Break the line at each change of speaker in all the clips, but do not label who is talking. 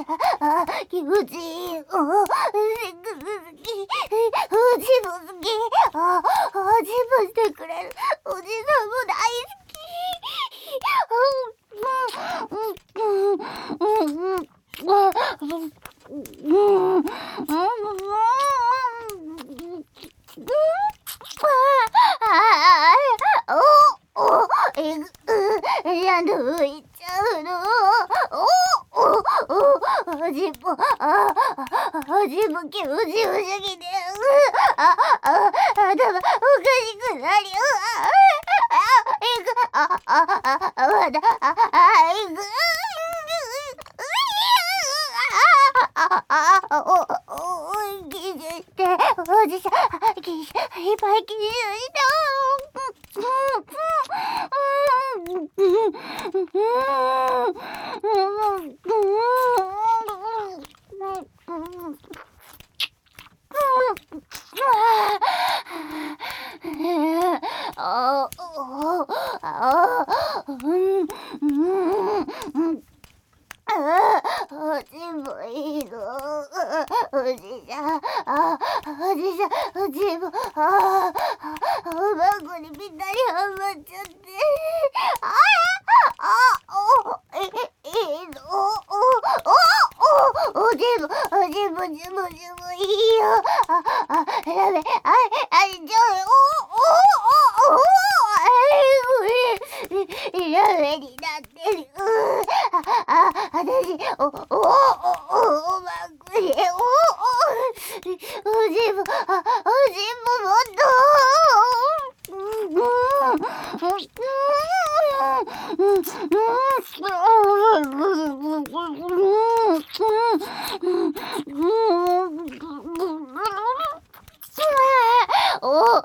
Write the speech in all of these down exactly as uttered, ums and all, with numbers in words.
あ、気持ちいい。おセックス好き。おじも好き。あ、おじもしてくれる。おじさんも大好き。うんうんうんうんうんうんうんおおえぐやどいちゃうのおおおおじもあおじも気持ちよすぎてああ頭おかしくなりあえぐああああまだああえぐあああおおおキスしておじさんキスいっぱいキスしたあああうんうんあおじもいいのおじさんあおじさんおじもあおまんこにぴったりはまっちゃってああおえいいのおおおおじもおじもじもじもいいよああダメああじゃおおおおえいダメになってるあああたしおおおおおまんくりおおおじもあおじももっとうんうんおおおおお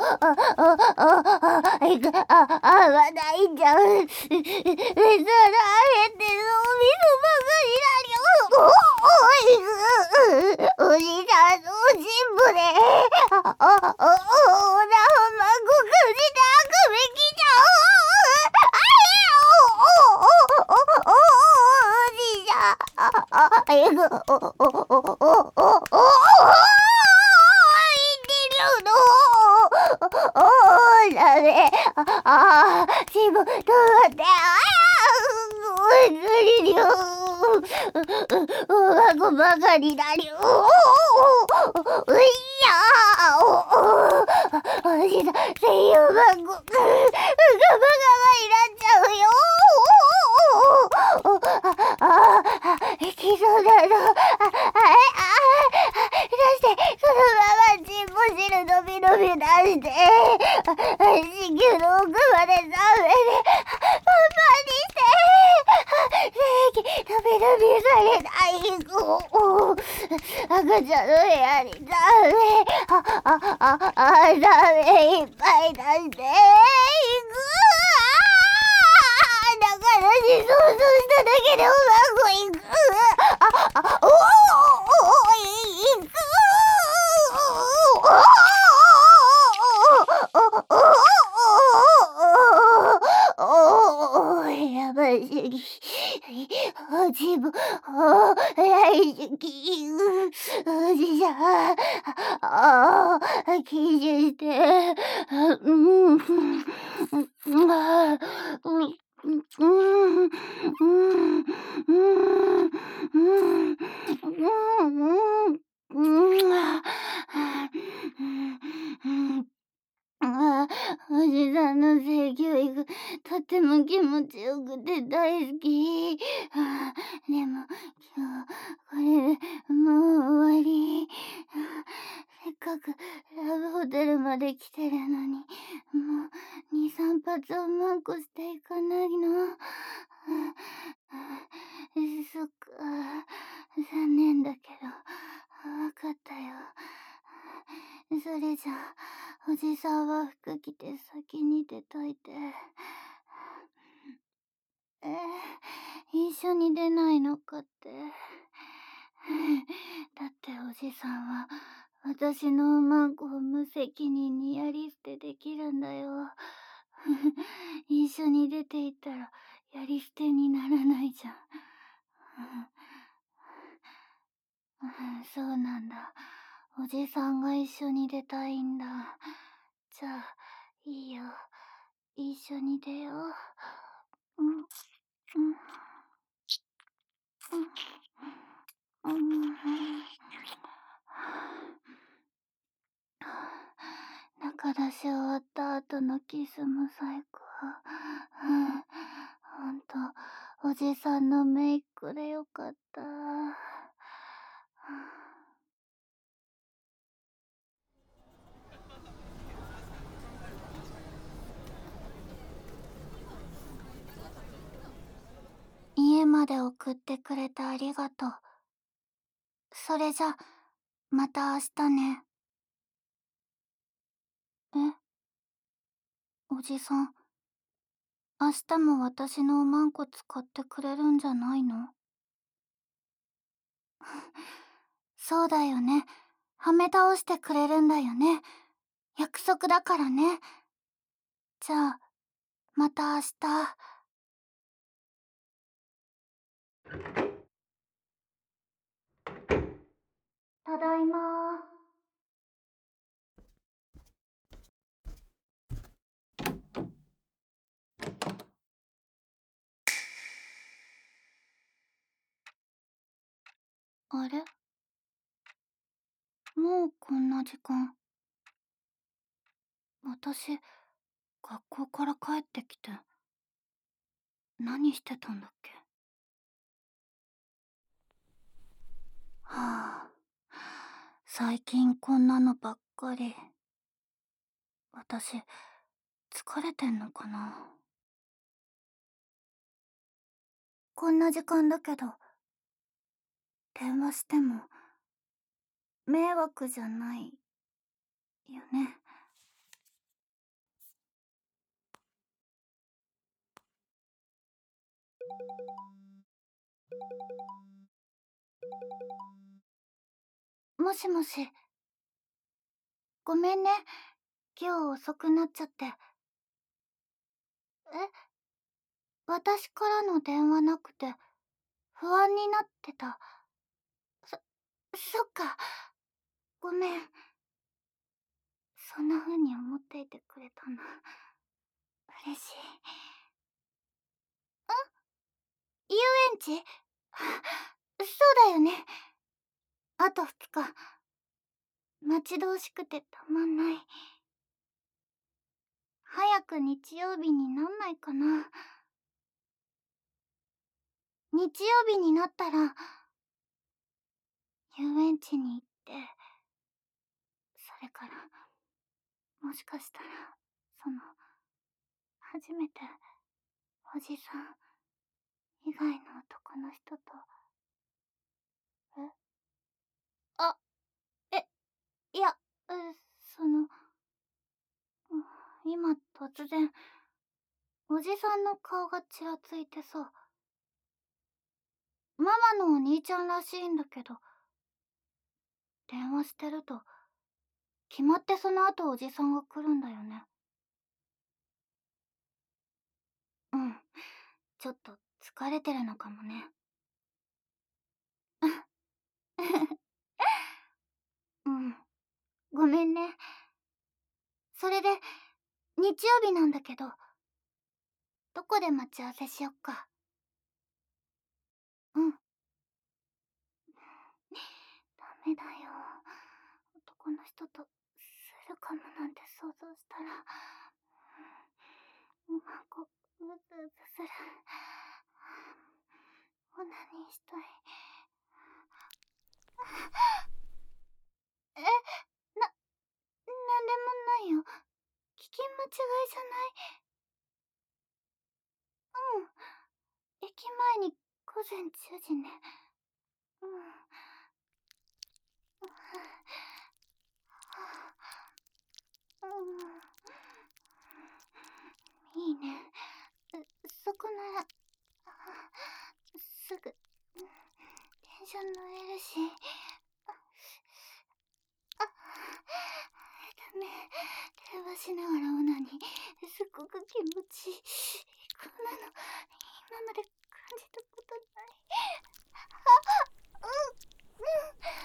いくああはないんじゃん。えそらあれってのみそばかりだよ。おおいくおじさんの人部でああおおおなほまごくじであくべきじゃあれおおおおおおおじさんああいくおおおおおおおおおーダメああチームどうやってああ無理よおまごばかりだよおおいやおおおじさん声優番号がばがばになっちゃうよおおああいきそうだぞああ出してそのままチンポ汁のびのび出して子宮の奥まで食べてパンパンにして正規のびのびされない子赤ちゃんの部屋にダメああああダメいっぱい出していくだからし想像しただけでうまくいくああおおおおいくおおやばいすぎおじもお大好きおじさんああ記事してうんうんうんうんうんうんああ、おじさんの性教育、とても気持ちよくて大好き。ああでも、今日、これでもう終わり。ああせっかくラブホテルまで来てるのに、もうに、さん発をマンコしていかないの。ああそっか、残念だけど、わかったよ。それじゃあ、おじさんは服着て先に出といて。えー、一緒に出ないのかって。だっておじさんは、私のおまんこを無責任にやり捨てできるんだよ。一緒に出ていったら、やり捨てにならないじゃん。 うん、そうなんだ。おじさんが一緒に出たいんだ。じゃあ、いいよ。一緒に出よう。うん、うん、うん、うん。中出し終わった後のキスも最高。うん、ほんと、おじさんのメイクでよかった。家まで送ってくれてありがとう。それじゃ、また明日ね。え、おじさん、明日も私のおまんこ使ってくれるんじゃないの？そうだよね。はめ倒してくれるんだよね。約束だからね。じゃあ、また明日。ただいま。あれ？もうこんな時間。私、学校から帰ってきて、何してたんだっけ？はあ、最近こんなのばっかり。私、疲れてんのかな？こんな時間だけど、電話しても、迷惑じゃないよね。もしもし。ごめんね。今日遅くなっちゃって。え、私からの電話なくて、不安になってた。そ、そっか。ごめん。そんな風に思っていてくれたの。嬉しい。遊園地？そうだよね。あとふつか。待ち遠しくてたまんない。早く日曜日になんないかな。日曜日になったら、遊園地に行って、それから、もしかしたら、その、初めて、おじさん以外の男の人と、えあ、え、いや、え、その、今突然、おじさんの顔がちらついてさ、ママのお兄ちゃんらしいんだけど、電話してると、決まってその後おじさんが来るんだよね。うん、ちょっと疲れてるのかもね。うん、ごめんね。それで、日曜日なんだけど、どこで待ち合わせしよっか。うん。ダメだよ。男の人とするかもなんて想像したら、うまくうずうずする。オナニーしたい。え、な、なんでもないよ。聞き間違いじゃない？うん。駅前に午前じゅうじね。うん。うん。いいね。そこなら、すぐ、電車乗れるし。あ、ダメ。電話しながらオナニー。すっごく気持ちいい。こんなの、今まで感じたことない。あ、うん、うん。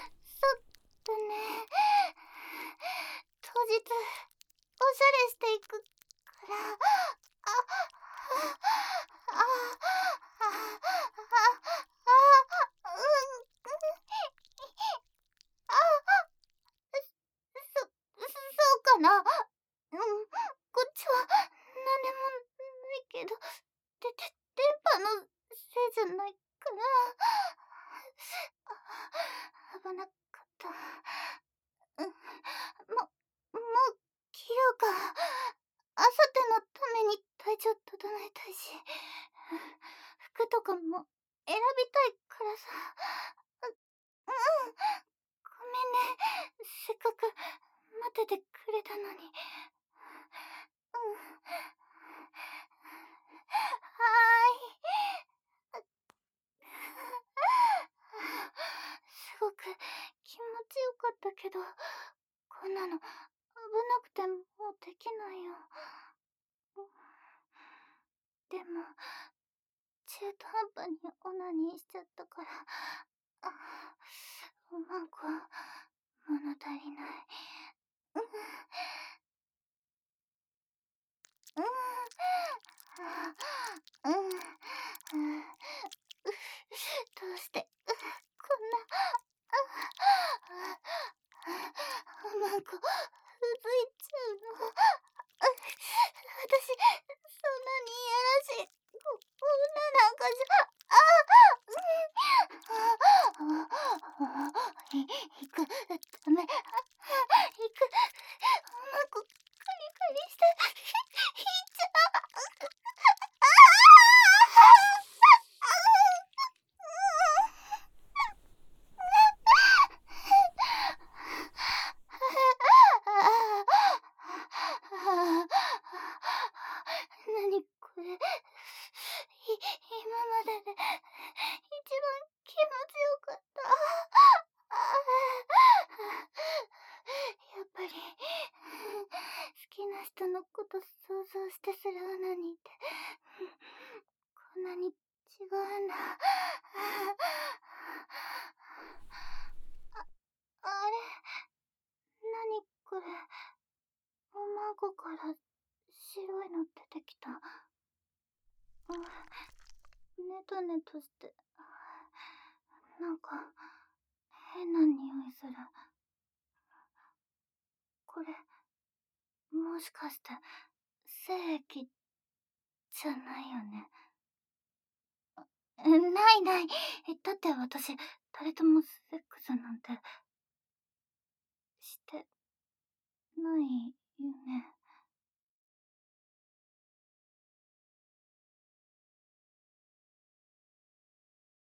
のせいじゃないかな。危なかった。うん、も、もう切ろうか。あさってのために体調整えたいし、服とかも選びたいからさ。う、うん。ごめんね。せっかく待っててくれたのに。うん。はーい。すごく気持ちよかったけど、こんなの危なくてもうできないよ。でも、中途半端にオナニーしちゃったから、あ、なんか物足りない。うん。うん。うん。うん。どうして、こんな、なんか、うずいちゃうの。私、そんなにいやらしい、こ、女なんかじゃ、ああ、い、いく、ダメ、いく、うまく、カリカリして、いっちゃう。なにこれ、い、今までで一番気持ちよかった。やっぱり、好きな人のこと想像してするオナニーって、こんなに違うんだ。あ、あれ、なにこれ、おまごから白いの出てきた。うん、ネトネトして、なんか変な匂いする。これ、もしかして精液じゃないよね。ないない。だって私、誰ともセックスなんてしてない